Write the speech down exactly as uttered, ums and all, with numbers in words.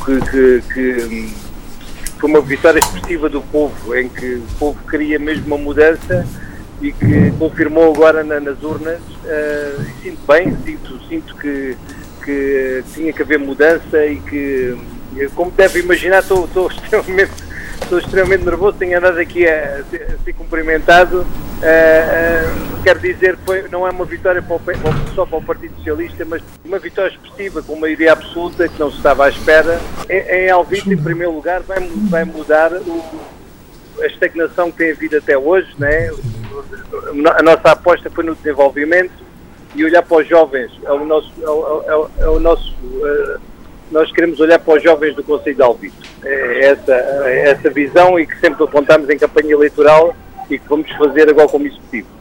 que, que, que foi uma vitória expressiva do povo, em que o povo queria mesmo uma mudança e que confirmou agora na, nas urnas. Uh, e sinto bem, sinto, sinto que, que tinha que haver mudança e que, como deve imaginar, estou, estou extremamente, estou extremamente nervoso, tenho andado aqui a, a ser cumprimentado. Uh, uh, quero dizer que foi, não é uma vitória para o, só para o Partido Socialista, mas uma vitória expressiva, com maioria absoluta, que não se estava à espera. Em, em Alvite, em primeiro lugar, vai, vai mudar o, a estagnação que tem havido até hoje, né? A nossa aposta foi no desenvolvimento e olhar para os jovens. É o nosso, é o, é o nosso, uh, nós queremos olhar para os jovens do Concelho de Alvite. É essa, é essa visão, e que sempre apontamos em campanha eleitoral e que vamos fazer agora como executivo.